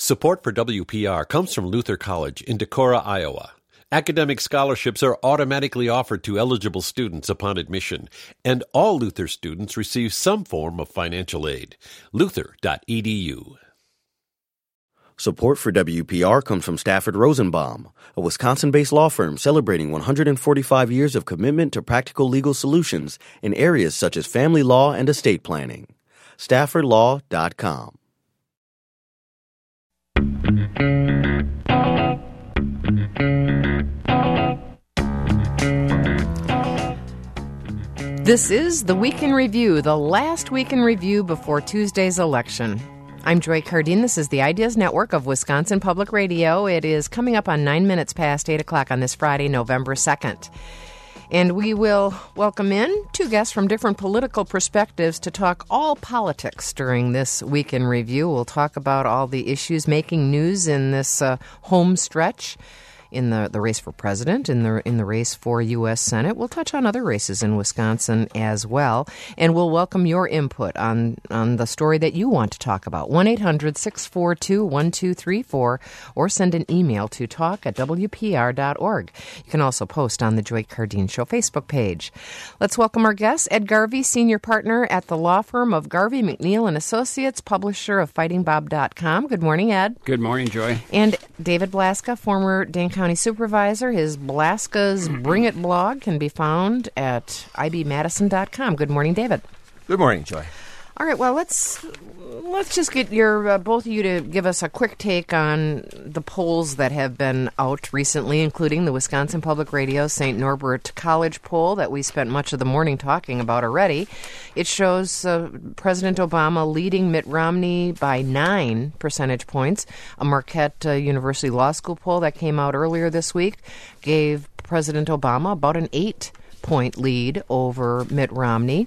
Support for WPR comes from Luther College in Decorah, Iowa. Academic scholarships are automatically offered to eligible students upon admission, and all Luther students receive some form of financial aid. Luther.edu. Support for WPR comes from Stafford Rosenbaum, a Wisconsin-based law firm celebrating 145 years of commitment to practical legal solutions in areas such as family law and estate planning. StaffordLaw.com. This is the Week in Review, the last Week in Review before Tuesday's election. I'm Joy Cardine. This is the Ideas Network of Wisconsin Public Radio. It is coming up on 9 minutes past 8 o'clock on this Friday, November 2nd. And we will welcome in two guests from different political perspectives to talk all politics during this Week in Review. We'll talk about all the issues making news in this home stretch, in the race for president, in the race for U.S. Senate. We'll touch on other races in Wisconsin as well, and we'll welcome your input on the story that you want to talk about. 1-800-642-1234, or send an email to talk@wpr.org. You can also post on the Joy Cardine Show Facebook page. Let's welcome our guests. Ed Garvey, senior partner at the law firm of Garvey, McNeil and Associates, publisher of FightingBob.com. Good morning, Ed. Good morning, Joy. And David Blaska, former Dane County Supervisor. His Blaska's Bring It blog can be found at ibmadison.com. Good morning, David. Good morning, Joy. All right, well, let's just get your both of you to give us a quick take on the polls that have been out recently, including the Wisconsin Public Radio St. Norbert College poll that we spent much of the morning talking about already. It shows President Obama leading Mitt Romney by 9 percentage points. A Marquette University Law School poll that came out earlier this week gave President Obama about an 8-point lead over Mitt Romney.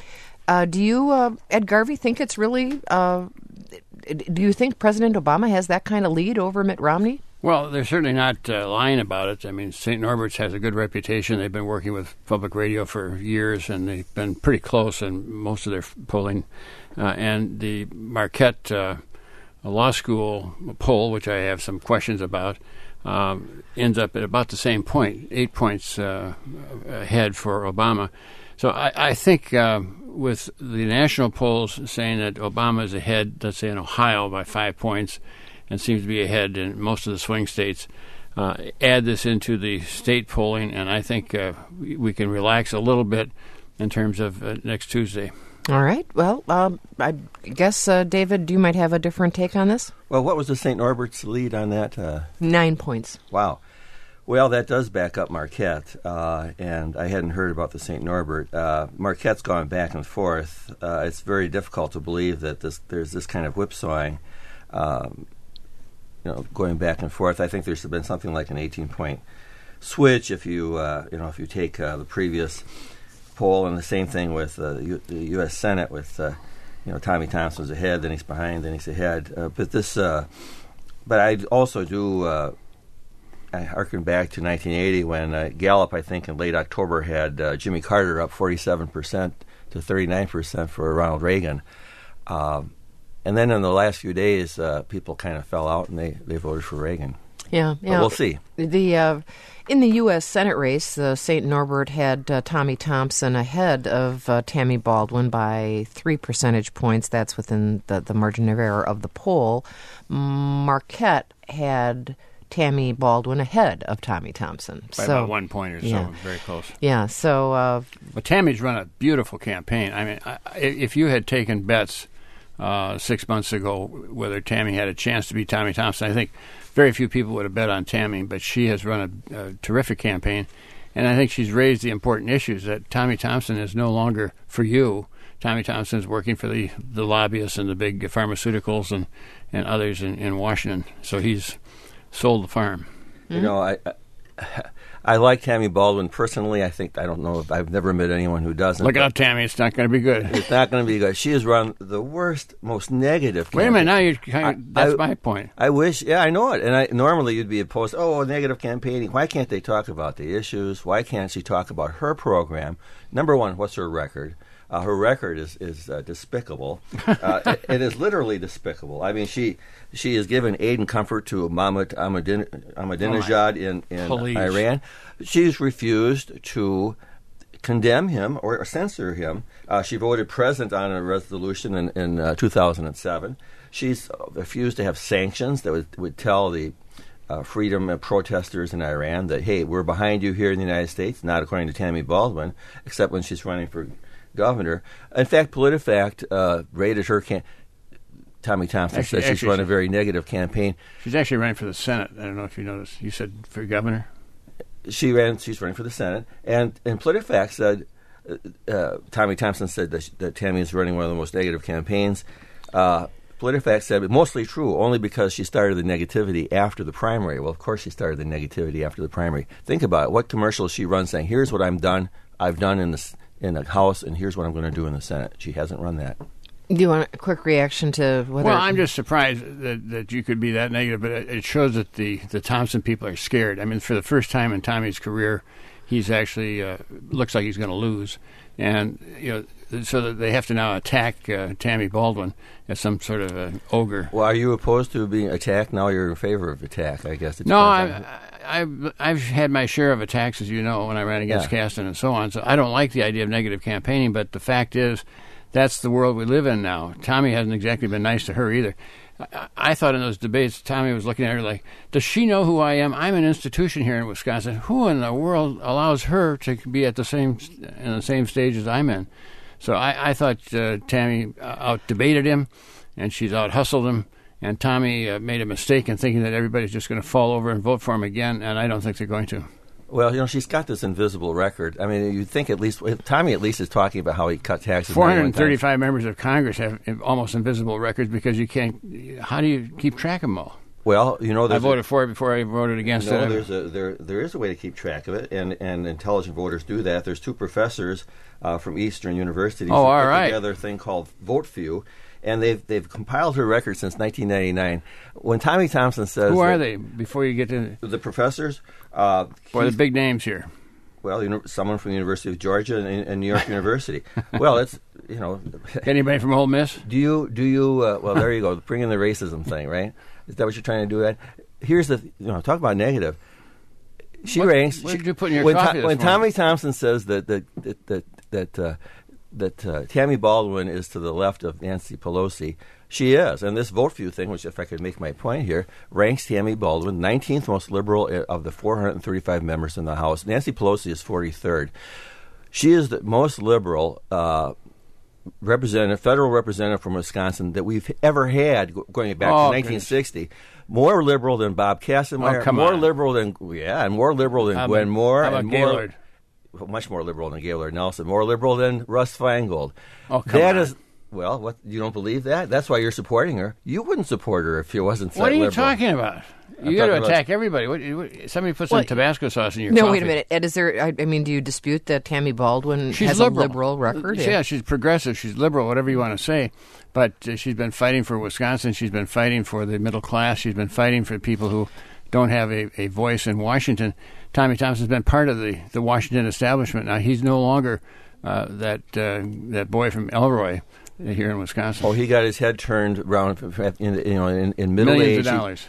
Do you, Ed Garvey, think it's really, do you think President Obama has that kind of lead over Mitt Romney? Well, they're certainly not lying about it. I mean, St. Norbert's has a good reputation. They've been working with public radio for years, and they've been pretty close in most of their polling. And the Marquette Law School poll, which I have some questions about, ends up at about the same point, 8 points ahead for Obama. So I think with the national polls saying that Obama is ahead, let's say in Ohio, by 5 points, and seems to be ahead in most of the swing states, add this into the state polling, and I think we can relax a little bit in terms of next Tuesday. All right. Well, I guess, David, you might have a different take on this? Well, what was the St. Norbert's lead on that? 9 points. Wow. Well, that does back up Marquette, and I hadn't heard about the St. Norbert. Marquette's gone back and forth. It's very difficult to believe that there's this kind of whipsawing, going back and forth. I think there's been something like an 18-point switch if you take the previous poll, and the same thing with the U.S. Senate with Tommy Thompson's ahead, then he's behind, then he's ahead. But I also do. I harken back to 1980 when Gallup, I think, in late October had Jimmy Carter up 47% to 39% for Ronald Reagan. And then in the last few days, people kind of fell out and they voted for Reagan. Yeah. But we'll see. In the U.S. Senate race, St. Norbert had Tommy Thompson ahead of Tammy Baldwin by 3 percentage points. That's within the margin of error of the poll. Marquette had Tammy Baldwin ahead of Tommy Thompson. By about 1 point or so, very close. Yeah, so... But Tammy's run a beautiful campaign. I mean, if you had taken bets 6 months ago whether Tammy had a chance to beat Tommy Thompson, I think very few people would have bet on Tammy, but she has run a terrific campaign, and I think she's raised the important issues that Tommy Thompson is no longer for you. Tommy Thompson is working for the lobbyists and the big pharmaceuticals and others in Washington, so he's sold the farm. I like Tammy Baldwin personally. I've never met anyone who doesn't. Look out, Tammy! It's not going to be good. It's not going to be good. She has run the worst, most negative campaign. Wait a minute! Now you're that's my point. I wish. Yeah, I know it. And normally you'd be opposed. Oh, negative campaigning. Why can't they talk about the issues? Why can't she talk about her program? Number one, what's her record? Her record is despicable. It is literally despicable. I mean, she has given aid and comfort to Mahmoud Ahmadinejad in Iran. She's refused to condemn him or censor him. She voted present on a resolution in 2007. She's refused to have sanctions that would tell the freedom protesters in Iran that, hey, we're behind you here in the United States, not according to Tammy Baldwin, except when she's running for governor. In fact, PolitiFact rated her Tommy Thompson says she's run a very negative campaign. She's actually running for the Senate. I don't know if you noticed. You said for governor? She's running for the Senate. And PolitiFact said, Tommy Thompson said that Tammy is running one of the most negative campaigns. PolitiFact said, but mostly true, only because she started the negativity after the primary. Well, of course she started the negativity after the primary. Think about it. What commercials she runs saying, here's what I've done in the House, and here's what I'm going to do in the Senate. She hasn't run that. Do you want a quick reaction to whether... Well, I'm just surprised that you could be that negative, but it shows that the Thompson people are scared. I mean, for the first time in Tommy's career, he's actually looks like he's going to lose. And, so that they have to now attack Tammy Baldwin as some sort of an ogre. Well, are you opposed to being attacked? Now you're in favor of attack, I guess. No, I've had my share of attacks, as you know, when I ran against Kasten and so on. So I don't like the idea of negative campaigning, but the fact is that's the world we live in now. Tommy hasn't exactly been nice to her either. I thought in those debates, Tommy was looking at her like, does she know who I am? I'm an institution here in Wisconsin. Who in the world allows her to be in the same stage as I'm in? So I thought Tammy out-debated him, and she's out-hustled him, and Tommy made a mistake in thinking that everybody's just going to fall over and vote for him again, and I don't think they're going to. Well, she's got this invisible record. I mean, you'd think Tommy at least is talking about how he cut taxes. 435 members of Congress have almost invisible records because you can't. How do you keep track of them all? Well, I voted for it before I voted against it. There is a way to keep track of it, and intelligent voters do that. There's two professors from Eastern University who put together a thing called VoteView, and they've compiled her record since 1999. When Tommy Thompson says, who are they? Before you get to the professors, the big names here. Well, someone from the University of Georgia and New York University. Well, it's anybody from Ole Miss. Do you? Well, there you go. Bring in the racism thing, right? Is that what you're trying to do? That here's the talk about negative. She ranks. What did you put in your coffee this when morning? Tommy Thompson says that Tammy Baldwin is to the left of Nancy Pelosi, she is. And this VoteView thing, which if I could make my point here, ranks Tammy Baldwin 19th most liberal of the 435 members in the House. Nancy Pelosi is 43rd. She is the most liberal federal representative from Wisconsin that we've ever had going back to 1960. Goodness. More liberal than Bob Kassenmeyer. More liberal than Gwen Moore. How about Gaylord? Much more liberal than Gaylord Nelson. More liberal than Russ Feingold. Oh, come on. Well, what, you don't believe that? That's why you're supporting her. You wouldn't support her if she wasn't that liberal. What are you liberal. talking about? You got to attack everybody. Somebody put some Tabasco sauce in your coffee. No, wait a minute. Ed, is there? I mean, do you dispute that Tammy Baldwin has a liberal record? Yeah, she's progressive. She's liberal, whatever you want to say. But she's been fighting for Wisconsin. She's been fighting for the middle class. She's been fighting for people who don't have a voice in Washington. Tommy Thompson's been part of the Washington establishment. Now, he's no longer that boy from Elroy here in Wisconsin. Oh, he got his head turned around in middle Millions age. Of dollars.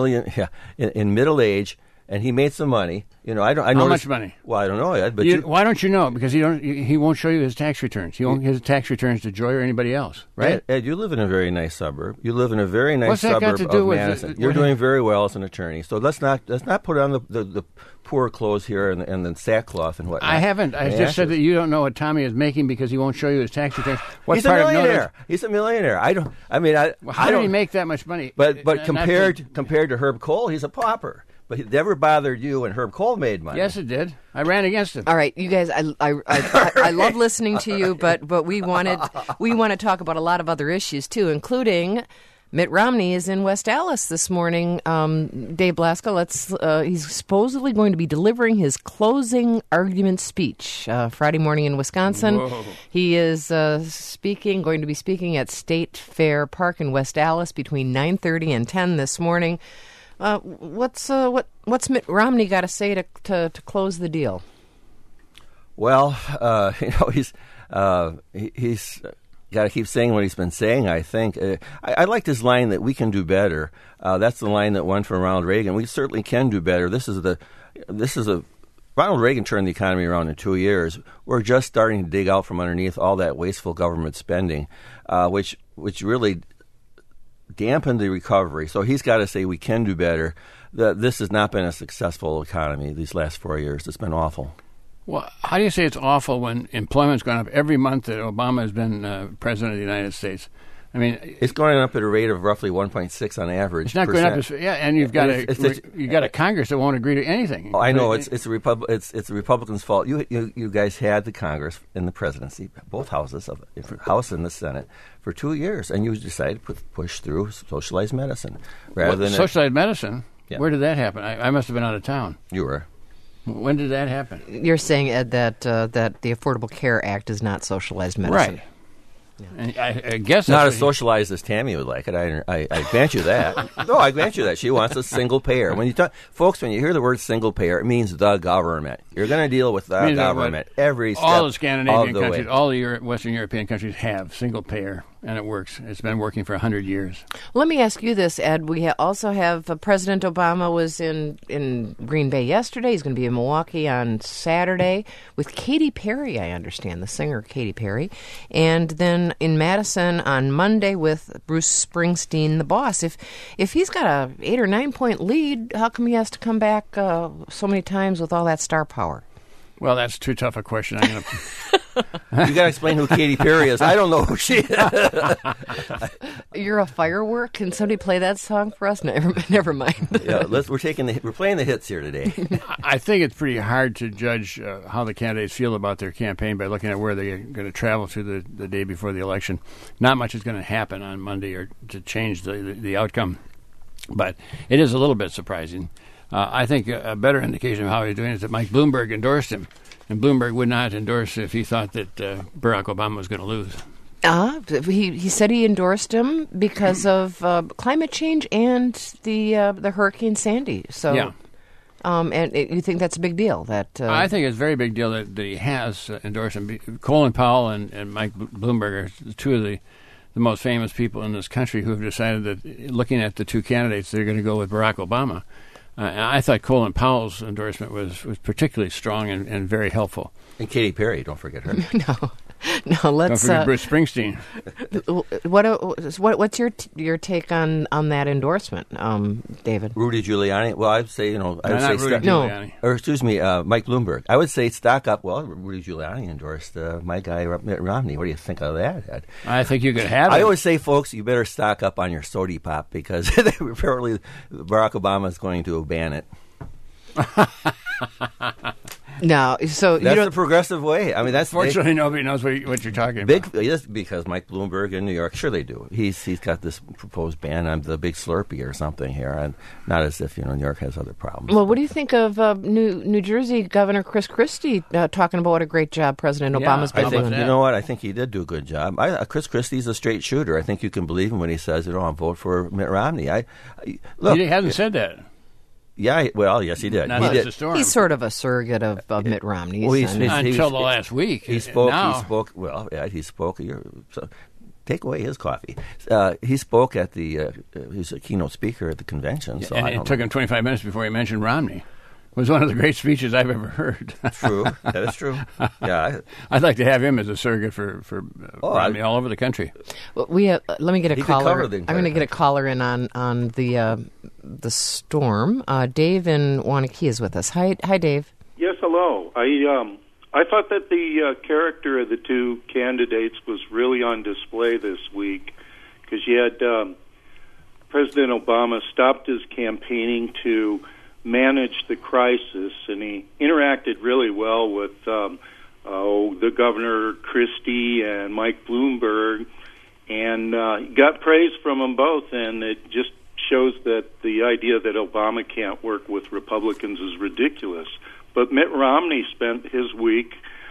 In middle age, and he made some money. How much money? Well, I don't know yet. But why don't you know? Because he won't show you his tax returns. He won't give his tax returns to Joy or anybody else, right? Ed, you live in a very nice suburb. You live in a very nice What's that suburb got to do of with Madison. You're doing very well as an attorney. So let's not put on the poor clothes here and the sackcloth and whatnot. I haven't. I just said that you don't know what Tommy is making because he won't show you his tax returns. He's a millionaire. He's a millionaire. How did he make that much money? But compared to Herb Kohl, he's a pauper. But it never bothered you when Herb Kohl made money. Yes, it did. I ran against him. All right, you guys, I love listening to you, but we want to talk about a lot of other issues too, including Mitt Romney is in West Allis this morning. Dave Blaska, he's supposedly going to be delivering his closing argument speech Friday morning in Wisconsin. Whoa. He is going to be speaking at State Fair Park in West Allis between 9:30 and 10 this morning. What's Mitt Romney got to say to close the deal? Well, He's got to keep saying what he's been saying, I think. I liked his line that we can do better. That's the line that won from Ronald Reagan. We certainly can do better. Ronald Reagan turned the economy around in 2 years. We're just starting to dig out from underneath all that wasteful government spending, which really dampened the recovery. So he's got to say we can do better. This has not been a successful economy these last 4 years. It's been awful. Well, how do you say it's awful when employment's gone up every month that Obama has been president of the United States? I mean, it's going up at a rate of roughly 1.6 on average. It's not going up. And you've got a Congress that won't agree to anything. Oh, I know it's the Republicans' fault. You guys had the Congress and the presidency, both houses of House and the Senate, for 2 years, and you decided to push through socialized medicine rather than socialized medicine. Yeah. Where did that happen? I must have been out of town. You were. When did that happen? You're saying, Ed, that the Affordable Care Act is not socialized medicine. Right. Yeah. And I guess not as socialized as Tammy would like it. I grant you that. No, I grant you that. She wants a single payer. When you hear the word single payer, it means the government. You're going to deal with the government every step. All the Scandinavian countries, way. All the Western European countries have single payer, and it works. It's been working for 100 years. Let me ask you this, Ed. We also have President Obama was in Green Bay yesterday. He's going to be in Milwaukee on Saturday with Katy Perry, I understand, the singer Katy Perry. And then in Madison on Monday with Bruce Springsteen, the boss. If he's got a 8 or 9 point lead, how come he has to come back so many times with all that star power? Well, that's too tough a question. You got to explain who Katy Perry is. I don't know who she is. You're a firework. Can somebody play that song for us? Never mind. Yeah, we're playing the hits here today. I think it's pretty hard to judge how the candidates feel about their campaign by looking at where they're going to travel to the day before the election. Not much is going to happen on Monday or to change the outcome, but it is a little bit surprising. I think a better indication of how he's doing is that Mike Bloomberg endorsed him, and Bloomberg would not endorse if he thought that Barack Obama was going to lose. He said he endorsed him because of climate change and the Hurricane Sandy. So, yeah. And you think that's a big deal? I think it's a very big deal that he has endorsed him. Colin Powell and Mike Bloomberg are two of the most famous people in this country who have decided that, looking at the two candidates, they're going to go with Barack Obama. I thought Colin Powell's endorsement was particularly strong and very helpful. And Katy Perry, don't forget her. No, let's. Don't forget Bruce Springsteen. What's your take on that endorsement, David? Rudy Giuliani. Well, I'd say Not Rudy Giuliani. Or excuse me, Mike Bloomberg. I would say stock up. Well, Rudy Giuliani endorsed my guy Mitt Romney. What do you think of that, Ed? I think you could have it. I always say, folks, you better stock up on your sodi pop because apparently Barack Obama is going to ban it. No, so that's the progressive way. I mean, that's fortunately nobody knows what you're talking about. Yes, because Mike Bloomberg in New York, sure they do. He's got this proposed ban on the big Slurpee or something here, and not as if New York has other problems. Well, what do you think of New Jersey Governor Chris Christie talking about what a great job President Obama's been doing? You know what? I think he did do a good job. Chris Christie's a straight shooter. I think you can believe him when he says, I'll vote for Mitt Romney. Look, he hasn't said that. Yeah, well, yes, he did. He's sort of a surrogate of Mitt Romney. Until the last week. He spoke. Well, yeah, he spoke. So take away his coffee. He spoke at he was a keynote speaker at the convention. So and it took him 25 minutes before he mentioned Romney. It was one of the great speeches I've ever heard. True. That is true. Yeah, I'd like to have him as a surrogate for Romney all over the country. Well, let me get a caller. I'm going to get a caller in on the storm. Dave in Wanakee is with us. Hi, Dave. Yes, hello. I thought that the character of the two candidates was really on display this week because you had President Obama stopped his campaigning to manage the crisis, and he interacted really well with the Governor Christie and Mike Bloomberg, and he got praise from them both, and it just shows that the idea that Obama can't work with Republicans is ridiculous. But Mitt Romney spent his week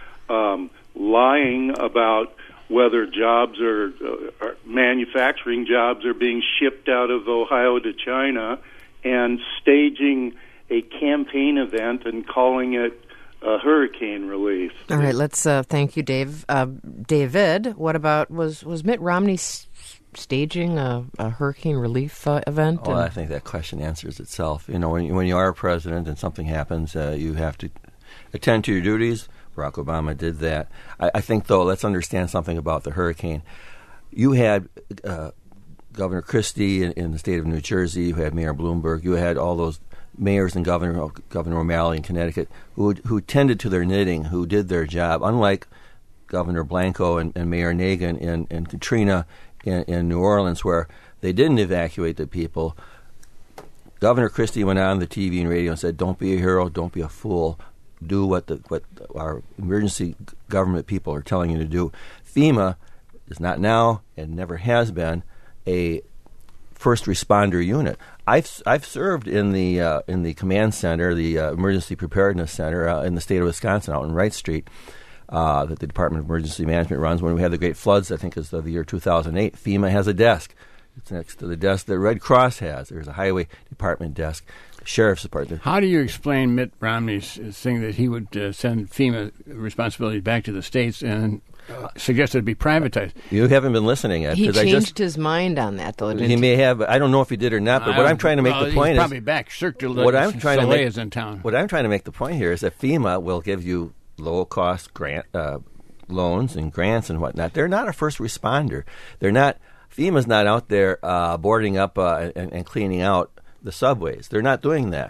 lying about whether jobs or manufacturing jobs are being shipped out of Ohio to China, and staging a campaign event and calling it hurricane relief. All right, let's thank you, Dave. David, what about, was Mitt Romney staging a hurricane relief event? Well, I think that question answers itself. You know, when you are a president and something happens, you have to attend to your duties. Barack Obama did that. I think, though, let's understand something about the hurricane. You had Governor Christie in the state of New Jersey. You had Mayor Bloomberg. You had all those mayors and Governor O'Malley in Connecticut who tended to their knitting, who did their job, unlike Governor Blanco and Mayor Nagin and Katrina in New Orleans, where they didn't evacuate the people. Governor Christie went on the TV and radio and said, "Don't be a hero, don't be a fool. Do what our emergency government people are telling you to do." FEMA is not now and never has been a first responder unit. I've served in the command center, the emergency preparedness center in the state of Wisconsin, out in Wright Street, that the Department of Emergency Management runs. When we had the great floods, I think it was the year 2008, FEMA has a desk. It's next to the desk that Red Cross has. There's a highway department desk, sheriff's department. How do you explain Mitt Romney's thing that he would send FEMA responsibilities back to the states and suggested it be privatized? You haven't been listening yet. He changed his mind on that, though. He may have. I don't know if he did or not. But what I'm trying to make the point he's is probably back. Cirque du Soleil is in town. What I'm trying to make the point here is that FEMA will give you low-cost grant loans and grants and whatnot. They're not a first responder. They're not. FEMA's not out there boarding up and cleaning out the subways. They're not doing that.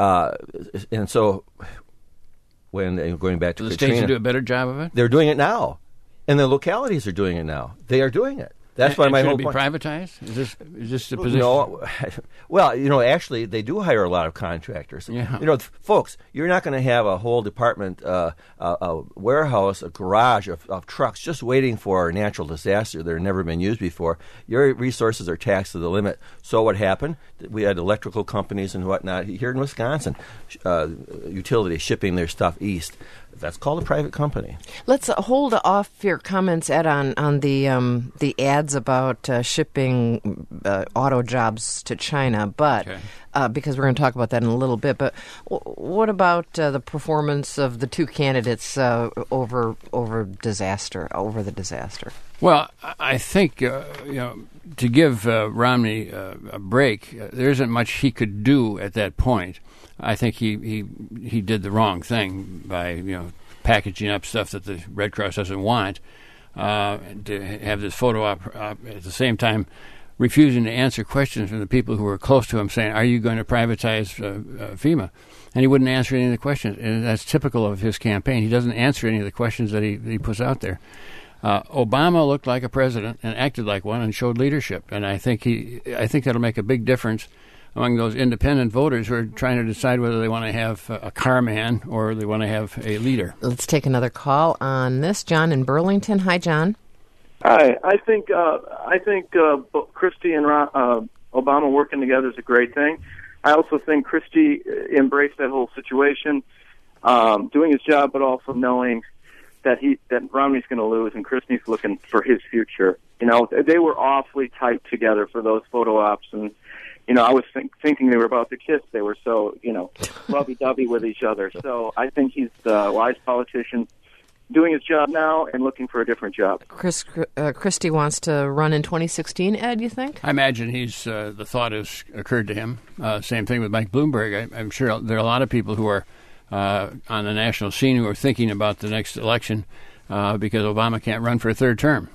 And so, when going back to the Katrina, states do a better job of it. They're doing it now. And the localities are doing it now. They are doing it. That's why my whole point. Should it be privatized? Is this the position? No. Well, actually, they do hire a lot of contractors. Yeah. Folks, you're not going to have a whole department, a warehouse, a garage of trucks just waiting for a natural disaster that have never been used before. Your resources are taxed to the limit. So what happened? We had electrical companies and whatnot here in Wisconsin, utilities shipping their stuff east. That's called a private company. Let's hold off your comments, Ed, on the ads about shipping auto jobs to China, but because we're going to talk about that in a little bit. But what about the performance of the two candidates over the disaster? Well, I think to give Romney a break, there isn't much he could do at that point. I think he did the wrong thing by packaging up stuff that the Red Cross doesn't want, to have this photo op at the same time refusing to answer questions from the people who were close to him, saying, "Are you going to privatize FEMA?" And he wouldn't answer any of the questions, and that's typical of his campaign. He doesn't answer any of the questions that he puts out there. Obama looked like a president and acted like one and showed leadership, and I think that'll make a big difference among those independent voters who are trying to decide whether they want to have a car man or they want to have a leader. Let's take another call on this. John in Burlington. Hi, John. Hi. I think Christie and Obama working together is a great thing. I also think Christie embraced that whole situation, doing his job, but also knowing that Romney's going to lose and Christie's looking for his future. They were awfully tight together for those photo ops, and I was thinking they were about to kiss. They were so, lovey-dovey with each other. So I think he's a wise politician doing his job now and looking for a different job. Christie wants to run in 2016, Ed, you think? I imagine the thought has occurred to him. Same thing with Mike Bloomberg. I'm sure there are a lot of people who are on the national scene who are thinking about the next election because Obama can't run for a third term.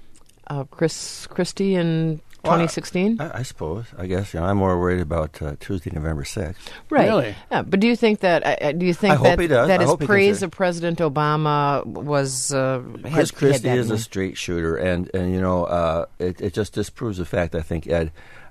Christie in 2016? I suppose. I guess. I'm more worried about Tuesday, November 6th. Right. Really? Yeah, but do you think that his praise of President Obama was Chris Christie is a straight shooter, and it just disproves the fact, I think, Ed.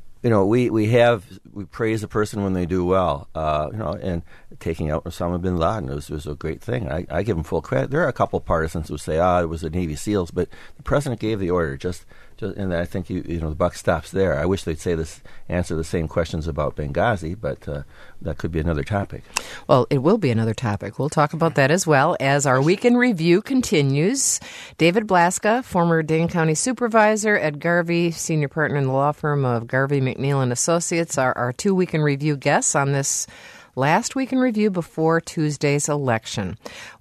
We praise a person when they do well, and taking out Osama bin Laden was a great thing. I give him full credit. There are a couple partisans who say, it was the Navy SEALs, but the president gave the order. And I think the buck stops there. I wish they'd answer the same questions about Benghazi, but that could be another topic. Well, it will be another topic. We'll talk about that as well as our Week in Review continues. David Blaska, former Dane County Supervisor, Ed Garvey, senior partner in the law firm of Garvey, McNeil & Associates, are our 2 Week in Review guests on this Last week in review before Tuesday's election.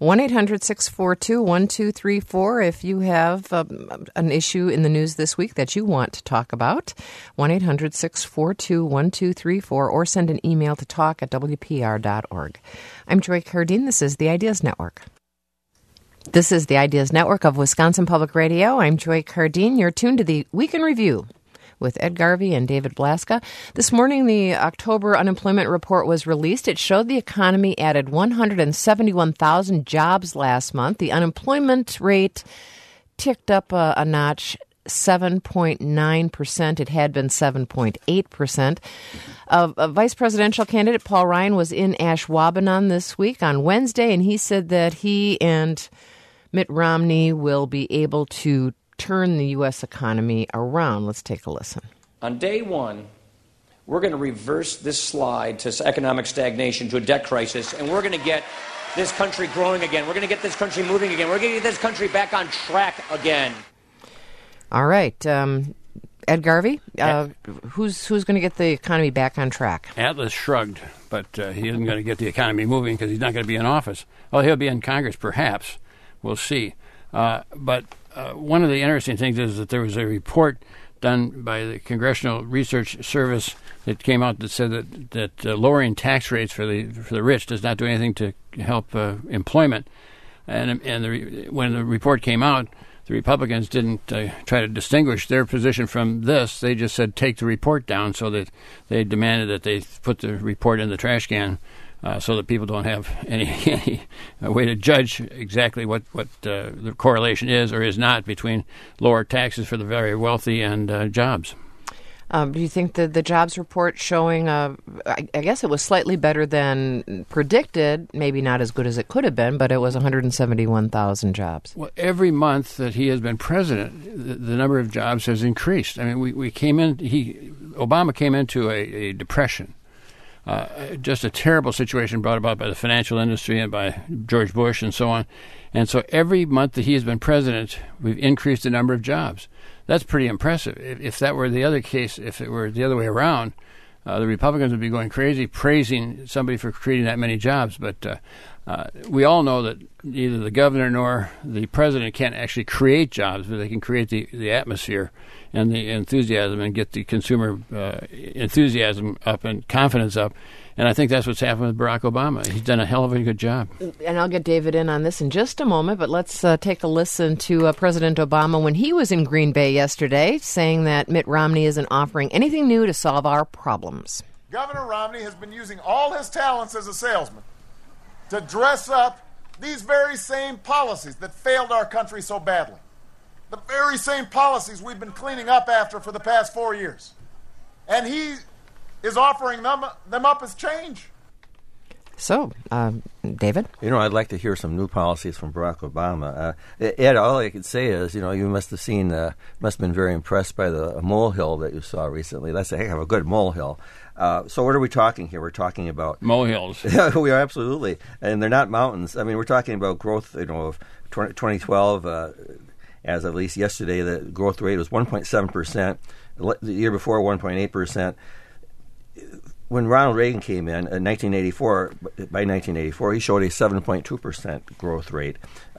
1-800-642-1234 if you have an issue in the news this week that you want to talk about. 1-800-642-1234 or send an email to talk@wpr.org. I'm Joy Cardine. This is the Ideas Network. This is the Ideas Network of Wisconsin Public Radio. I'm Joy Cardine. You're tuned to the Week in Review with Ed Garvey and David Blaska. This morning, the October unemployment report was released. It showed the economy added 171,000 jobs last month. The unemployment rate ticked up a notch, 7.9%. It had been 7.8%. Vice presidential candidate Paul Ryan was in Ashwaubenon this week on Wednesday, and he said that he and Mitt Romney will be able to turn the U.S. economy around. Let's take a listen. On day one, we're going to reverse this slide to economic stagnation, to a debt crisis, and we're going to get this country growing again. We're going to get this country moving again. We're going to get this country back on track again. All right. Ed Garvey, who's going to get the economy back on track? Atlas shrugged, but he isn't going to get the economy moving because he's not going to be in office. Well, he'll be in Congress, perhaps. We'll see. But one of the interesting things is that there was a report done by the Congressional Research Service that came out that said that lowering tax rates for the rich does not do anything to help employment. And when the report came out, the Republicans didn't try to distinguish their position from this. They just said take the report down, so that they demanded that they put the report in the trash can. So that people don't have any way to judge exactly what the correlation is or is not between lower taxes for the very wealthy and jobs. Do you think that the jobs report showing, I guess it was slightly better than predicted, maybe not as good as it could have been, but it was 171,000 jobs? Well, every month that he has been president, the number of jobs has increased. I mean, Obama came into a depression. Just a terrible situation brought about by the financial industry and by George Bush and so on. And so every month that he has been president, we've increased the number of jobs. That's pretty impressive. If that were the other case, if it were the other way around, the Republicans would be going crazy praising somebody for creating that many jobs. But we all know that neither the governor nor the president can't actually create jobs, but they can create the atmosphere and the enthusiasm and get the consumer enthusiasm up and confidence up. And I think that's what's happened with Barack Obama. He's done a hell of a good job. And I'll get David in on this in just a moment, but let's take a listen to President Obama when he was in Green Bay yesterday, saying that Mitt Romney isn't offering anything new to solve our problems. Governor Romney has been using all his talents as a salesman to dress up these very same policies that failed our country so badly. The very same policies we've been cleaning up after for the past 4 years. And he is offering them up as change. So, David? I'd like to hear some new policies from Barack Obama. Ed, all I could say is, you must have been very impressed by the molehill that you saw recently. That's a heck of a good molehill. So what are we talking here? We're talking about molehills. We are, absolutely. And they're not mountains. I mean, we're talking about growth, of 2012, as of at least yesterday, the growth rate was 1.7%. The year before, 1.8%. When Ronald Reagan came in 1984, by 1984, he showed a 7.2% growth rate.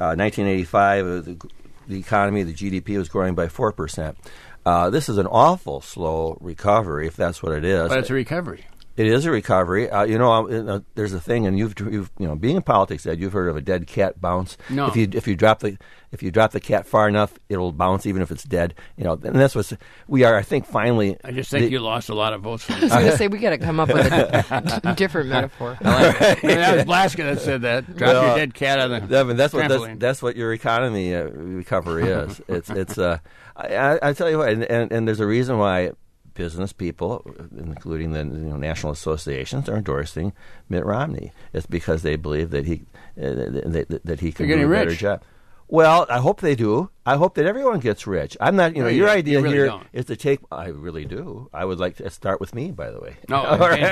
1985, the economy, the GDP was growing by 4%. This is an awful slow recovery, if that's what it is. But it's a recovery. It is a recovery. There's a thing, and you've being in politics, Ed, you've heard of a dead cat bounce. No. If you drop the cat far enough, it'll bounce even if it's dead. And that's what we are. I think finally. I just think you lost a lot of votes. I was going to say we got to come up with a different metaphor. That was Blaska that said that. Drop your dead cat on the trampoline. That's what your economy recovery is. It's. I tell you what, and there's a reason why business people, including the national associations, are endorsing Mitt Romney. It's because they believe that he can do a better job. Well, I hope they do. I hope that everyone gets rich. I'm not, your idea really here don't. is to take. I really do. I would like to start with me, by the way. No,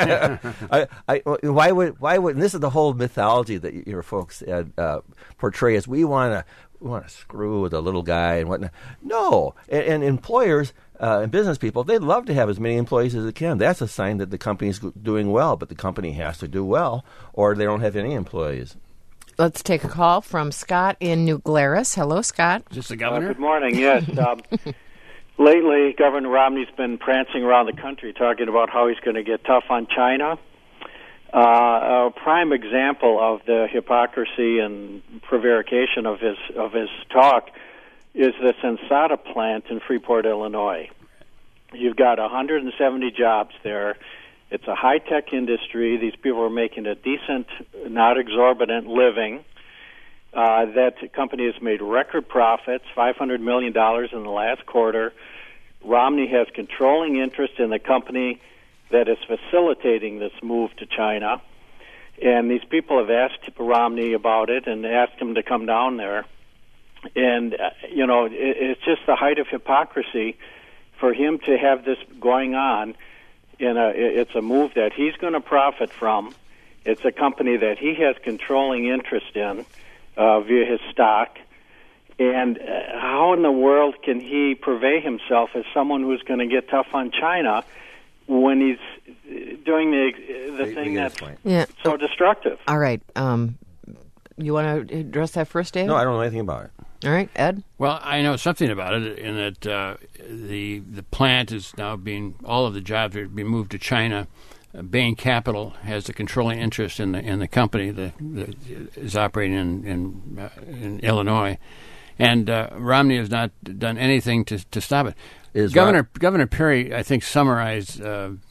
why would? And this is the whole mythology that your folks portray as we want to screw with a little guy and whatnot. No, and employers. and business people, they'd love to have as many employees as they can. That's a sign that the company's doing well, but the company has to do well or they don't have any employees. Let's take a call from Scott in New Glarus. Hello, Scott. Is this the governor? Good morning, yes. Lately, Governor Romney's been prancing around the country talking about how he's going to get tough on China. A prime example of the hypocrisy and prevarication of his talk is the Sensata plant in Freeport, Illinois. You've got 170 jobs there. It's a high-tech industry. These people are making a decent, not exorbitant living. That company has made record profits, $500 million in the last quarter. Romney has controlling interest in the company that is facilitating this move to China. And these people have asked Romney about it and asked him to come down there. And, it's just the height of hypocrisy for him to have this going on. It's a move that he's going to profit from. It's a company that he has controlling interest in via his stock. And how in the world can he purvey himself as someone who's going to get tough on China when he's doing the thing that's so destructive? All right. You want to address that first, David? No, I don't know anything about it. All right, Ed? Well, I know something about it in that the plant is now all of the jobs are being moved to China. Bain Capital has the controlling interest in the company that is operating in Illinois. And Romney has not done anything to stop it. Governor Perry, I think, summarized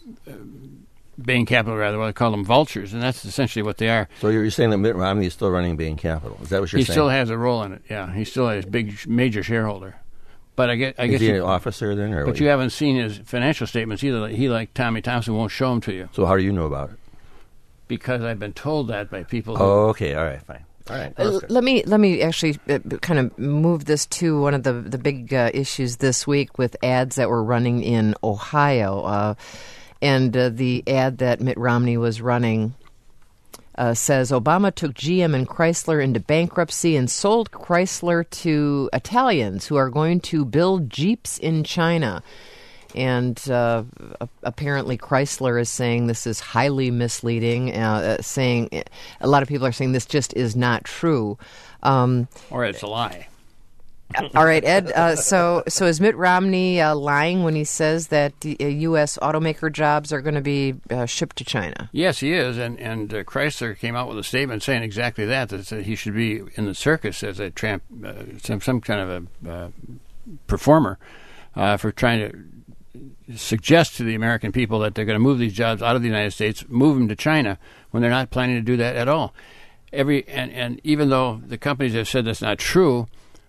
Bain Capital rather well. They call them vultures, and that's essentially what they are. So you're saying that Mitt Romney is still running Bain Capital? Is that what you're saying? He still has a role in it. Yeah, he still has major shareholder. But I guess is he an officer then? Or but you haven't seen his financial statements either. He, like Tommy Thompson, won't show them to you. So how do you know about it? Because I've been told that by people. Oh, okay, all right, fine. All right. Let me actually kind of move this to one of the big issues this week with ads that were running in Ohio. And the ad that Mitt Romney was running says Obama took GM and Chrysler into bankruptcy and sold Chrysler to Italians who are going to build Jeeps in China. And apparently Chrysler is saying this is highly misleading, saying a lot of people are saying this just is not true. Or it's a lie. All right, Ed. So is Mitt Romney lying when he says that U.S. automaker jobs are going to be shipped to China? Yes, he is. And Chrysler came out with a statement saying exactly that he should be in the circus as a some kind of a performer for trying to suggest to the American people that they're going to move these jobs out of the United States, move them to China, when they're not planning to do that at all. And even though the companies have said that's not true,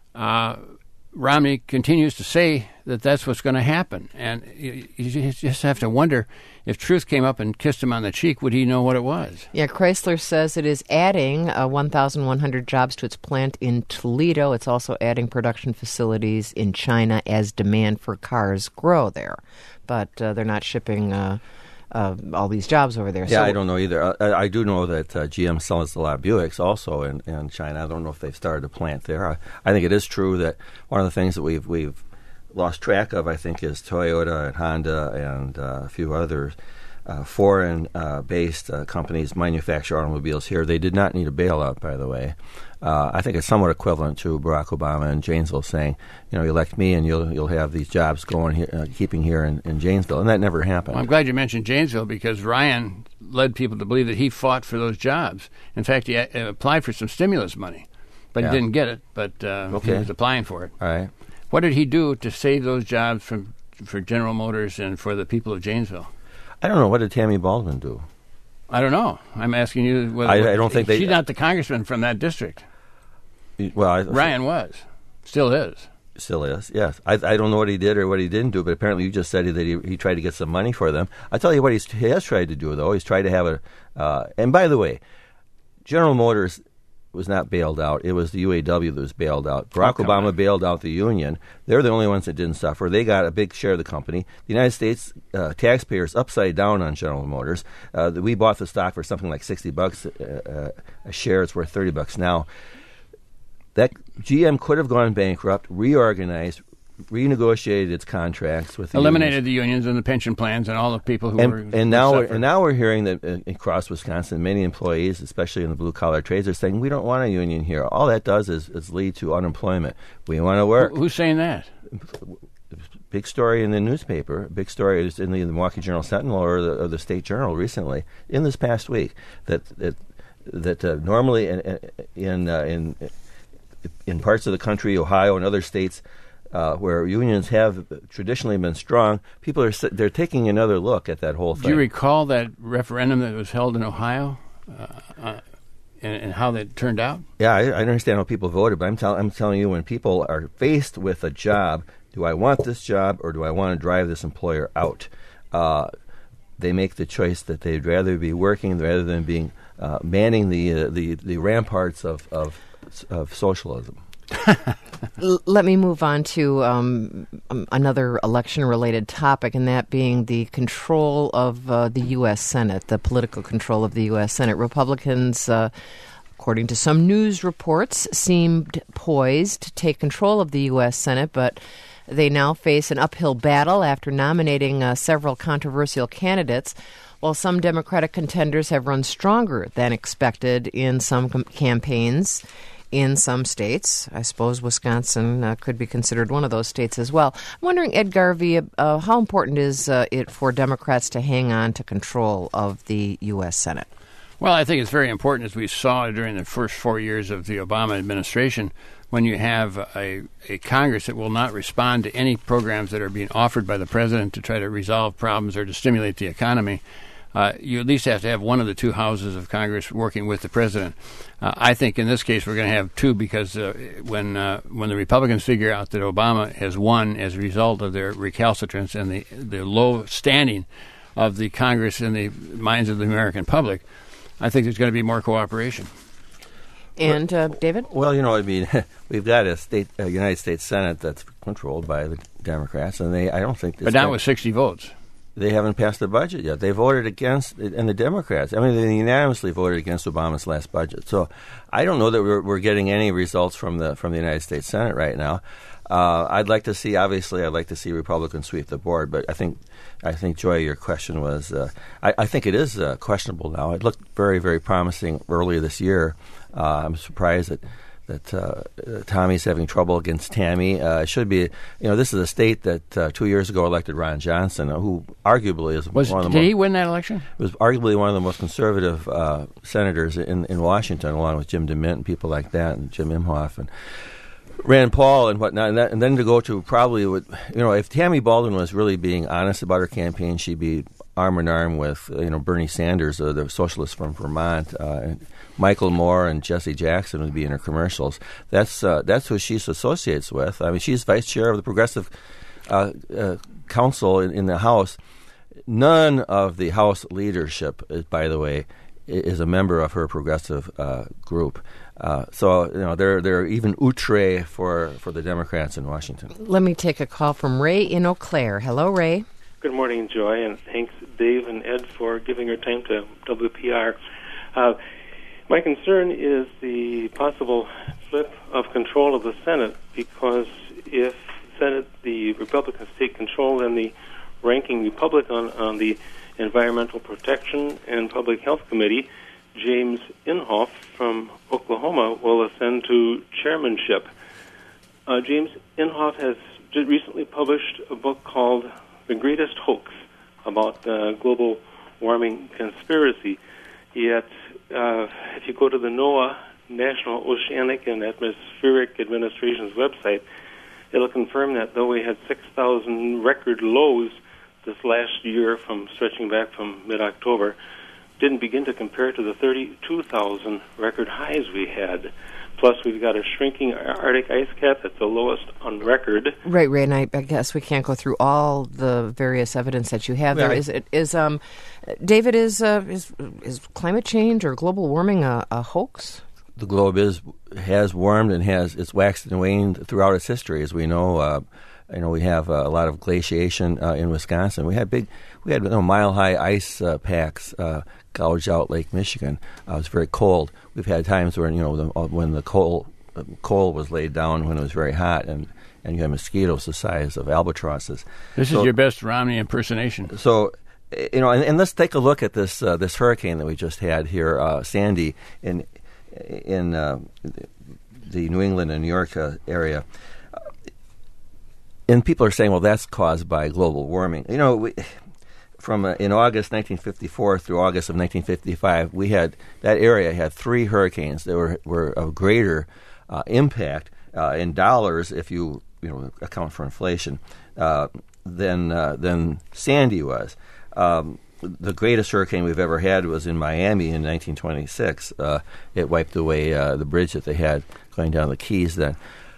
Romney continues to say that that's what's going to happen. And you just have to wonder, if truth came up and kissed him on the cheek, would he know what it was? Yeah, Chrysler says it is adding 1,100 jobs to its plant in Toledo. It's also adding production facilities in China as demand for cars grow there. But they're not shipping all these jobs over there. Yeah, so, I don't know either. I do know that GM sells a lot of Buicks also in China. I don't know if they've started a plant there. I think it is true that one of the things that we've lost track of, I think, is Toyota and Honda and a few others foreign-based companies manufacture automobiles here. They did not need a bailout, by the way. I think it's somewhat equivalent to Barack Obama in Janesville saying, elect me and you'll have these jobs going here, keeping here in Janesville, and that never happened. Well, I'm glad you mentioned Janesville because Ryan led people to believe that he fought for those jobs. In fact, he applied for some stimulus money, but he didn't get it. But he was applying for it. All right. What did he do to save those jobs for General Motors and for the people of Janesville? I don't know. What did Tammy Baldwin do? I don't know. I'm asking you. I don't think she's not the congressman from that district. Well, Ryan was. Still is. Still is, yes. I don't know what he did or what he didn't do, but apparently you just said that he tried to get some money for them. I tell you what he has tried to do, though. He's tried to have and by the way, General Motors was not bailed out. It was the UAW that was bailed out. Barack Obama bailed out the union. They're the only ones that didn't suffer. They got a big share of the company. The United States taxpayers upside down on General Motors. We bought the stock for something like $60 a share. It's worth $30 now. That GM could have gone bankrupt, reorganized, renegotiated its contracts with the eliminated unions. the unions and the pension plans and all the people who and now we're hearing that across Wisconsin, many employees, especially in the blue collar trades, are saying we don't want a union here. All that does is lead to unemployment. We want to work. Who's saying that? Big story in the newspaper. Big story is in the Milwaukee Journal Sentinel or the State Journal recently in this past week that normally in parts of the country, Ohio and other states, where unions have traditionally been strong, people they're taking another look at that whole thing. Do you recall that referendum that was held in Ohio and how that turned out? Yeah, I understand how people voted, but I'm telling you, when people are faced with a job, do I want this job or do I want to drive this employer out? They make the choice that they'd rather be working rather than being manning the ramparts of socialism. Let me move on to another election-related topic, and that being the control of the U.S. Senate, the political control of the U.S. Senate. Republicans, according to some news reports, seemed poised to take control of the U.S. Senate, but they now face an uphill battle after nominating several controversial candidates, while some Democratic contenders have run stronger than expected in some campaigns in some states. I suppose Wisconsin could be considered one of those states as well. I'm wondering, Ed Garvey, how important is it for Democrats to hang on to control of the U.S. Senate? Well, I think it's very important, as we saw during the first 4 years of the Obama administration, when you have a Congress that will not respond to any programs that are being offered by the president to try to resolve problems or to stimulate the economy. You at least have to have one of the two houses of Congress working with the president. I think in this case we're going to have two, because when the Republicans figure out that Obama has won as a result of their recalcitrance and the low standing of the Congress in the minds of the American public, I think there's going to be more cooperation. And David? Well, we've got a United States Senate that's controlled by the Democrats, and I don't think this. But not with 60 votes. They haven't passed the budget yet. They voted against, and the Democrats, they unanimously voted against Obama's last budget. So I don't know that we're getting any results from the United States Senate right now. I'd like to see Republicans sweep the board, but I think, Joy, your question was, I think it is questionable now. It looked very, very promising earlier this year. I'm surprised that Tommy's having trouble against Tammy. It should be, this is a state that 2 years ago elected Ron Johnson, who arguably is one of the Did he win that election? Was arguably one of the most conservative senators in Washington, along with Jim DeMint and people like that, and Jim Imhoff and Rand Paul and whatnot. And then to go to probably, if Tammy Baldwin was really being honest about her campaign, she'd be arm in arm with Bernie Sanders, the socialist from Vermont, and Michael Moore and Jesse Jackson would be in her commercials. That's who she associates with. She's vice chair of the Progressive Council in the House. None of the House leadership, by the way, is a member of her progressive group. So they're even outre for the Democrats in Washington. Let me take a call from Ray in Eau Claire. Hello, Ray. Good morning, Joy, and thanks, Dave and Ed, for giving your time to WPR. My concern is the possible flip of control of the Senate, because if the Republicans take control, then the ranking Republican on the Environmental Protection and Public Health Committee, James Inhofe from Oklahoma, will ascend to chairmanship. James Inhofe has recently published a book called The Greatest Hoax, about the global warming conspiracy. Yet, if you go to the NOAA, National Oceanic and Atmospheric Administration's website, it'll confirm that though we had 6,000 record lows this last year, stretching back from mid-October, didn't begin to compare to the 32,000 record highs we had. Plus, we've got a shrinking Arctic ice cap that's the lowest on record. Right, Ray, and I guess we can't go through all the various evidence that you have there. David, is climate change or global warming a hoax? The globe has warmed and it's waxed and waned throughout its history, as we know. We have a lot of glaciation in Wisconsin. We had mile-high ice packs gouge out Lake Michigan. It was very cold. We've had times when when the coal was laid down when it was very hot, and and you have mosquitoes the size of albatrosses. This is your best Romney impersonation. So, and let's take a look at this this hurricane that we just had here, Sandy, in the New England and New York area. And people are saying, well, that's caused by global warming. From in August 1954 through August of 1955, that area had 3 hurricanes that were of greater impact in dollars, if you account for inflation, than Sandy was. The greatest hurricane we've ever had was in Miami in 1926. It wiped away the bridge that they had going down the Keys then.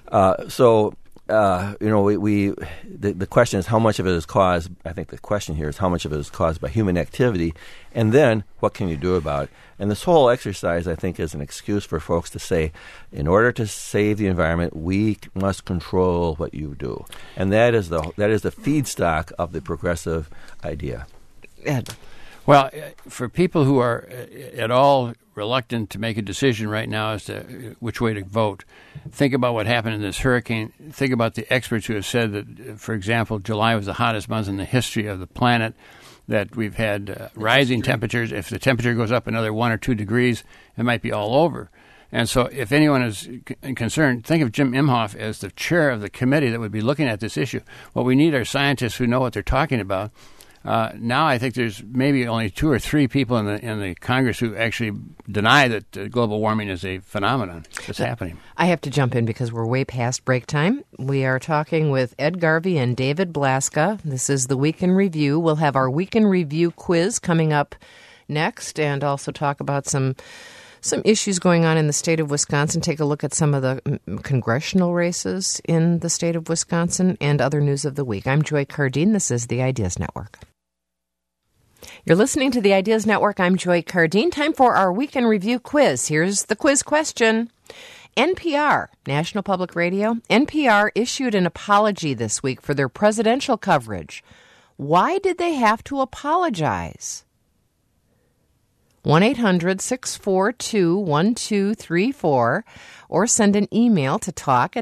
The question is how much of it is caused. I think the question here is how much of it is caused by human activity, and then what can you do about it? And this whole exercise, I think, is an excuse for folks to say, in order to save the environment, we must control what you do, and that is the feedstock of the progressive idea. Ed. Well, for people who are at all reluctant to make a decision right now as to which way to vote, think about what happened in this hurricane. Think about the experts who have said that, for example, July was the hottest month in the history of the planet, that we've had rising temperatures. If the temperature goes up another 1 or 2 degrees, it might be all over. And so if anyone is concerned, think of Jim Imhoff as the chair of the committee that would be looking at this issue. What we need are scientists who know what they're talking about. Now I think there's maybe only 2 or 3 people in the Congress who actually deny that global warming is a phenomenon that's happening. I have to jump in because we're way past break time. We are talking with Ed Garvey and David Blaska. This is the Week in Review. We'll have our Week in Review quiz coming up next, and also talk about some issues going on in the state of Wisconsin, take a look at some of the congressional races in the state of Wisconsin, and other news of the week. I'm Joy Cardine. This is the Ideas Network. You're listening to the Ideas Network. I'm Joy Cardine. Time for our Week in Review quiz. Here's the quiz question. NPR, National Public Radio, NPR issued an apology this week for their presidential coverage. Why did they have to apologize? 1-800-642-1234 or send an email to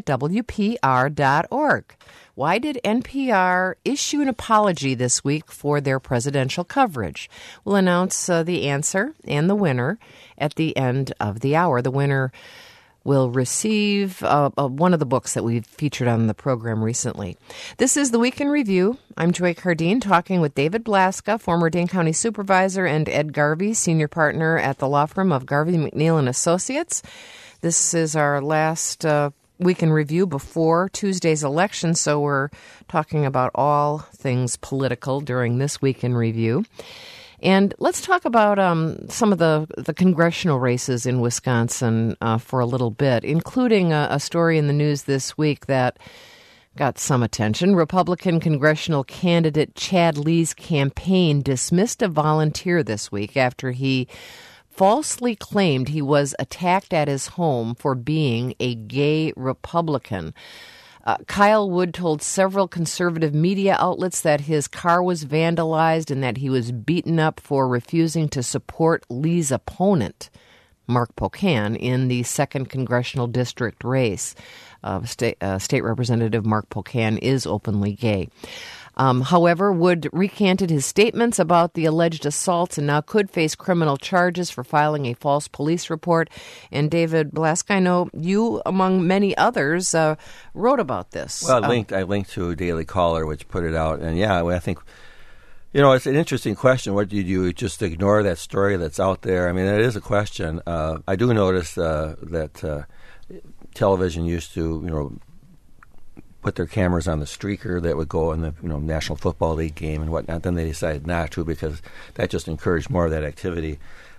talk@wpr.org. Why did NPR issue an apology this week for their presidential coverage? We'll announce the answer and the winner at the end of the hour. The winner will receive one of the books that we've featured on the program recently. This is the Week in Review. I'm Joy Cardine, talking with David Blaska, former Dane County Supervisor, and Ed Garvey, Senior Partner at the law firm of Garvey, McNeil & Associates. This is our last Week in Review before Tuesday's election, so we're talking about all things political during this Week in Review. And let's talk about some of the congressional races in Wisconsin for a little bit, including a story in the news this week that got some attention. Republican congressional candidate Chad Lee's campaign dismissed a volunteer this week after he falsely claimed he was attacked at his home for being a gay Republican. Kyle Wood told several conservative media outlets that his car was vandalized and that he was beaten up for refusing to support Lee's opponent, Mark Pocan, in the 2nd Congressional District race. State Representative Mark Pocan is openly gay. However, Wood recanted his statements about the alleged assaults and now could face criminal charges for filing a false police report. And David Blaska, I know you, among many others, wrote about this. Well, I linked to Daily Caller, which put it out. And yeah, I think, it's an interesting question. What did you just ignore that story that's out there? I mean, it is a question. I do notice that television used to, put their cameras on the streaker that would go in the National Football League game and whatnot. Then they decided not to because that just encouraged more of that activity.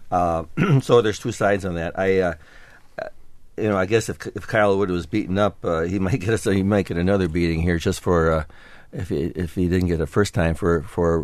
So there's 2 sides on that. I guess if Kyle Wood was beaten up, he might get another beating here just for if he didn't get it first time for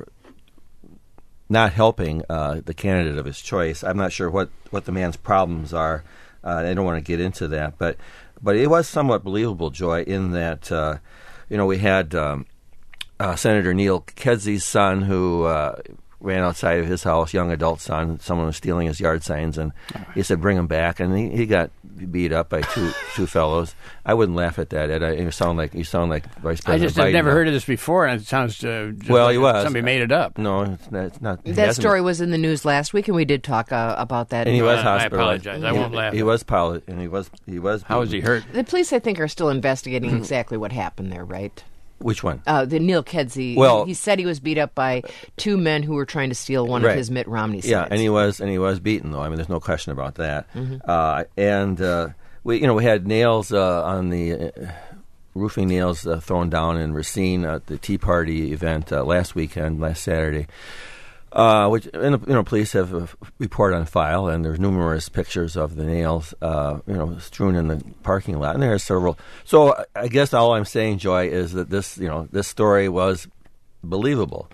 not helping the candidate of his choice. I'm not sure what the man's problems are. I don't want to get into that, but it was somewhat believable, Joy, in that, we had Senator Neil Kedsey's son who ran outside of his house, young adult son. Someone was stealing his yard signs, and he said, bring him back. And he got beat up by two fellows. I wouldn't laugh at that, Ed. You sound like Vice President I just Biden. have never heard of this before, and it sounds just well, like he was. somebody made it up. No, it's not. That story was in the news last week, and we did talk about that. And he was I hospitalized. apologize. I won't laugh. He was and he was. How was he hurt? The police, I think, are still investigating exactly what happened there, right? Which one? The Neil Kedzie. Well, he said he was beat up by two men who were trying to steal one of his Mitt Romney signs. Yeah, and he was beaten, though. I mean, there's no question about that. We had nails on the roofing nails thrown down in Racine at the Tea Party event last Saturday. Which police have a report on file, and there's numerous pictures of the nails, strewn in the parking lot, and there are several. So I guess all I'm saying, Joy, is that this this story was believable,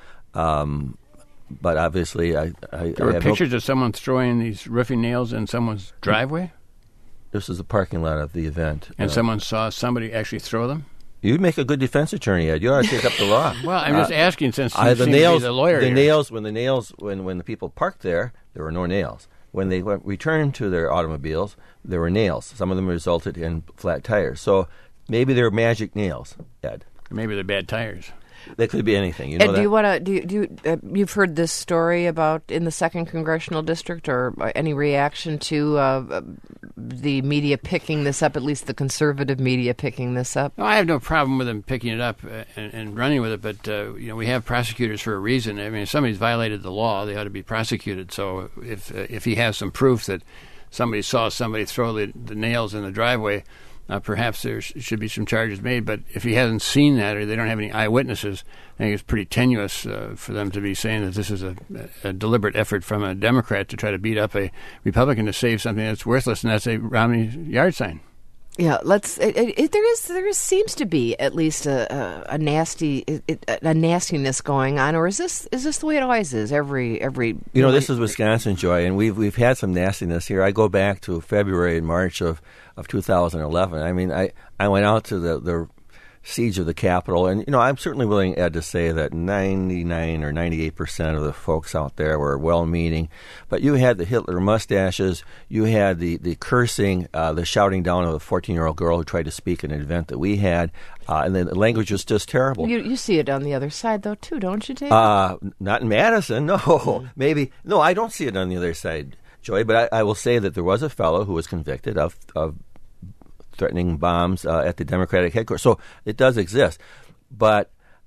but obviously there were pictures of someone throwing these roofing nails in someone's driveway. This is the parking lot of the event, and someone saw somebody actually throw them. You make a good defense attorney, Ed. You ought to take up the law. Well, I'm just asking since you seem to be the lawyer. When the people parked there were no nails. When they returned to their automobiles, there were nails. Some of them resulted in flat tires. So maybe they're magic nails, Ed. Maybe they're bad tires. That could be anything. You know Ed, that? do you want to? You've heard this story about in the 2nd Congressional District, or any reaction to the media picking this up? At least the conservative media picking this up. No, I have no problem with them picking it up and running with it. But we have prosecutors for a reason. I mean, if somebody's violated the law, they ought to be prosecuted. So if he has some proof that somebody saw somebody throw the nails in the driveway, perhaps there should be some charges made. But if he hasn't seen that, or they don't have any eyewitnesses, I think it's pretty tenuous for them to be saying that this is a deliberate effort from a Democrat to try to beat up a Republican to save something that's worthless, and that's a Romney yard sign. Yeah, there seems to be at least a nastiness going on, or is this the way it always is? Every this is Wisconsin, Joy, and we've had some nastiness here. I go back to February and March of 2011. I mean, I went out to the siege of the Capitol, and I'm certainly willing, Ed, to say that 99 or 98% of the folks out there were well-meaning. But you had the Hitler mustaches, you had the cursing, the shouting down of a 14-year-old girl who tried to speak at an event that we had, and the language was just terrible. You see it on the other side, though, too, don't you, Dave? Not in Madison, no. Maybe. No, I don't see it on the other side, Joy, but I will say that there was a fellow who was convicted of threatening bombs at the Democratic headquarters. So it does exist. But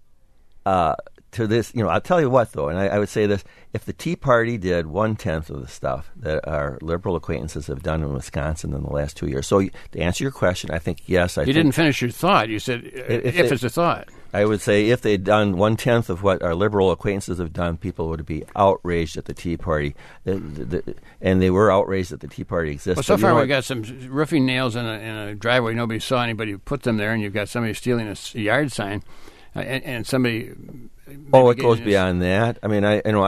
to this, I'll tell you what, though, and I would say this, if the Tea Party did 1/10 of the stuff that our liberal acquaintances have done in Wisconsin in the last 2 years. So to answer your question, I think, yes. You didn't finish your thought. You said, if it's a thought. I would say if they'd done 1/10 of what our liberal acquaintances have done, people would be outraged at the Tea Party. And they were outraged that the Tea Party exists. Well, so far we've got some roofing nails in a driveway. Nobody saw anybody put them there, and you've got somebody stealing a yard sign, and somebody... Oh, it goes beyond that. I mean,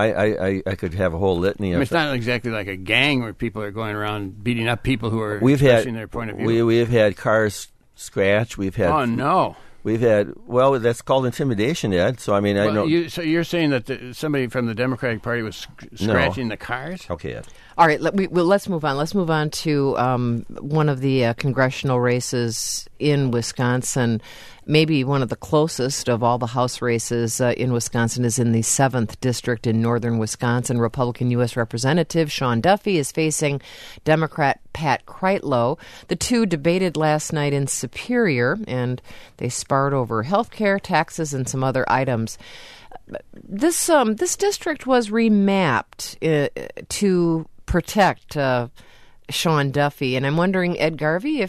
I could have a whole litany of... it's not exactly like a gang where people are going around beating up people who are expressing their point of view. We've had cars scratched. We've had... Oh, no. We've had... Well, that's called intimidation, Ed. So, I mean, I know... So you're saying that somebody from the Democratic Party was scratching the cars? Okay, Ed. All right, let's move on. Let's move on to one of the congressional races in Wisconsin. Maybe one of the closest of all the House races in Wisconsin is in the 7th District in northern Wisconsin. Republican U.S. Representative Sean Duffy is facing Democrat Pat Kreitlow. The two debated last night in Superior, and they sparred over health care, taxes, and some other items. This district was remapped to protect Sean Duffy, and I'm wondering, Ed Garvey,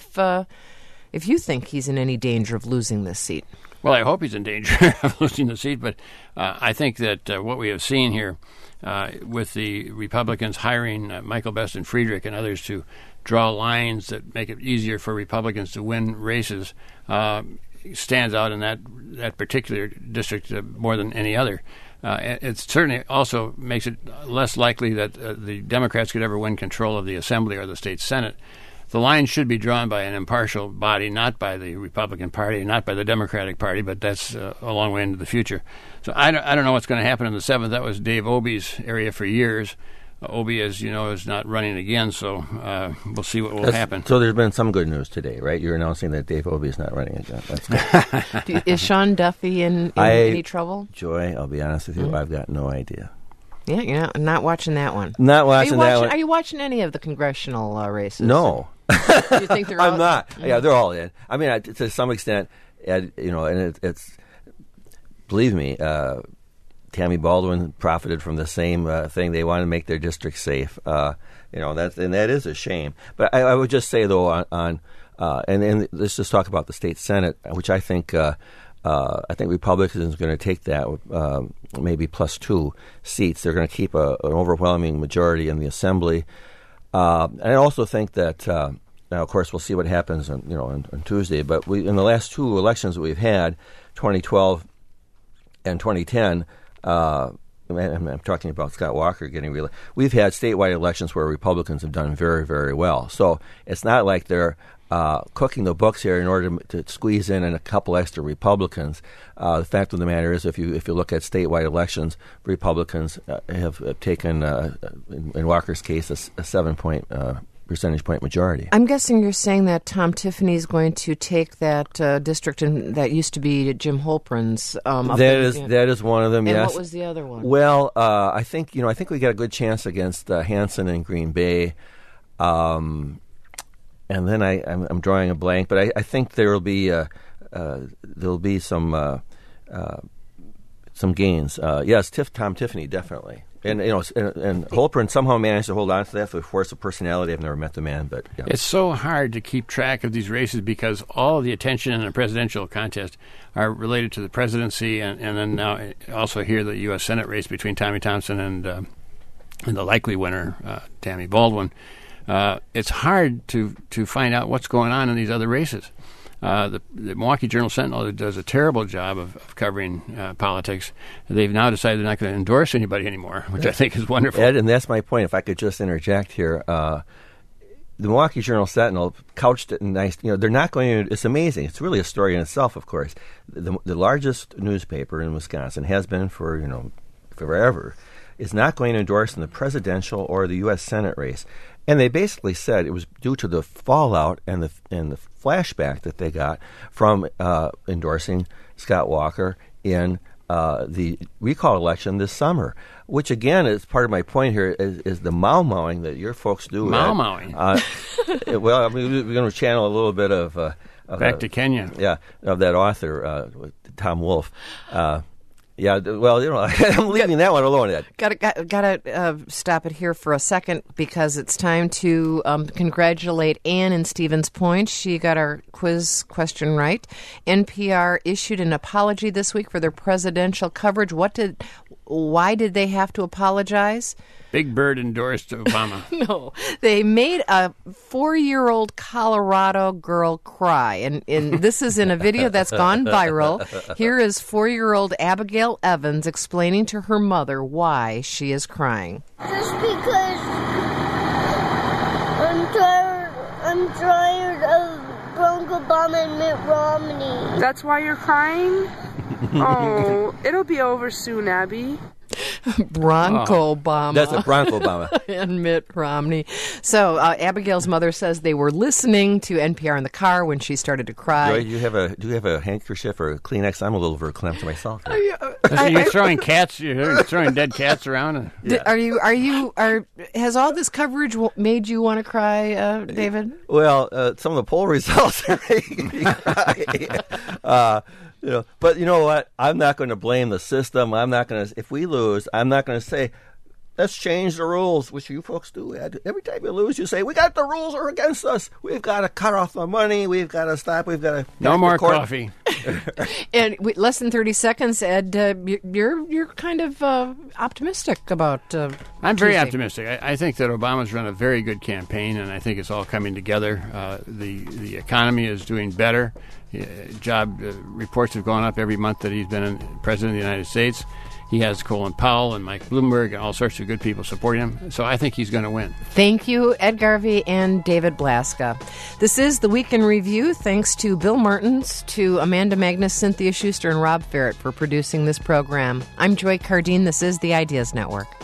if you think he's in any danger of losing this seat. Well, I hope he's in danger of losing the seat, but I think that what we have seen here with the Republicans hiring Michael Beston Friedrich and others to draw lines that make it easier for Republicans to win races stands out in that particular district more than any other. It certainly also makes it less likely that the Democrats could ever win control of the Assembly or the state Senate. The line should be drawn by an impartial body, not by the Republican Party, not by the Democratic Party, but that's a long way into the future. So I don't know what's going to happen in the 7th. That was Dave Obey's area for years. Obie, as you know, is not running again, so we'll see what will happen. So there's been some good news today, right? You're announcing that Dave Obie is not running again. That's good. Is Sean Duffy in any trouble? Joy, I'll be honest with you, I've got no idea. Yeah, you're not watching that one. Not watching that one. Are you watching any of the congressional races? No. You think they're I'm out? not. Yeah, they're all in. I mean, to some extent, and it's believe me, Tammy Baldwin profited from the same thing. They want to make their district safe. That is a shame. But I would just say though and let's just talk about the state Senate, which I think Republicans are going to take that maybe plus 2 seats. They're going to keep an overwhelming majority in the Assembly. And I also think that now, of course, we'll see what happens on Tuesday. But in the last 2 elections that we've had, 2012 and 2010. I'm talking about Scott Walker getting reelected. We've had statewide elections where Republicans have done very, very well. So it's not like they're cooking the books here in order to squeeze in a couple extra Republicans. The fact of the matter is, if you look at statewide elections, Republicans have taken, in Walker's case, a 7-point percentage point majority. I'm guessing you're saying that Tom Tiffany's going to take that district that used to be Jim Holprin's. That is one of them. And yes. What was the other one? Well, I think we got a good chance against Hanson and Green Bay. And then I'm drawing a blank, but I think there'll be some gains. Yes, Tom Tiffany definitely, and Holprin somehow managed to hold on to that for force of personality. I've never met the man, but yeah. It's so hard to keep track of these races because all of the attention in a presidential contest are related to the presidency, and then now also here the U.S. Senate race between Tommy Thompson and the likely winner, Tammy Baldwin. It's hard to find out what's going on in these other races. The Milwaukee Journal-Sentinel does a terrible job of covering politics. They've now decided they're not going to endorse anybody anymore, which I think is wonderful. Ed, and that's my point. If I could just interject here, the Milwaukee Journal-Sentinel couched it in nice. They're not going to. It's amazing. It's really a story in itself. Of course, the largest newspaper in Wisconsin has been for forever. Is not going to endorse in the presidential or the U.S. Senate race. And they basically said it was due to the fallout and the flashback that they got from endorsing Scott Walker in the recall election this summer, which again is part of my point here is the mau-mauing that your folks do. Mau-mauing. Well, I mean, we're going to channel a little bit of back to Kenya. Yeah, of that author Tom Wolfe. Yeah, well, I'm leaving that one alone, Ed. Gotta stop it here for a second because it's time to congratulate Ann in Stevens Point. She got our quiz question right. NPR issued an apology this week for their presidential coverage. Why did they have to apologize? Big Bird endorsed Obama. No, they made a 4-year-old Colorado girl cry, and this is in a video that's gone viral. Here is 4-year-old Abigail Evans explaining to her mother why she is crying. Just because I'm tired of Barack Obama and Mitt Romney. That's why you're crying? Oh, it'll be over soon, Abby. Bronco Obama. That's a Bronco Obama. And Mitt Romney. So Abigail's mother says they were listening to NPR in the car when she started to cry. Joy, do you have a handkerchief or a Kleenex? I'm a little verklempt myself. You're throwing cats. You're throwing dead cats around. Yeah. Has all this coverage made you want to cry, David? Well, some of the poll results are making me cry. But you know what? I'm not going to blame the system. I'm not going to. If we lose, I'm not going to say, let's change the rules, which you folks do. Every time you lose, you say, the rules are against us. We've got to cut off the money. We've got to stop. We've got to. No more coffee. And less than 30 seconds, Ed. You're kind of optimistic about. I'm very optimistic. I think that Obama's run a very good campaign, and I think it's all coming together. The economy is doing better. Job reports have gone up every month that he's been president of the United States. He has Colin Powell and Mike Bloomberg and all sorts of good people supporting him. So I think he's going to win. Thank you, Ed Garvey and David Blaska. This is the Week in Review. Thanks to Bill Martins, to Amanda Magnus, Cynthia Schuster, and Rob Ferrett for producing this program. I'm Joy Cardine. This is the Ideas Network.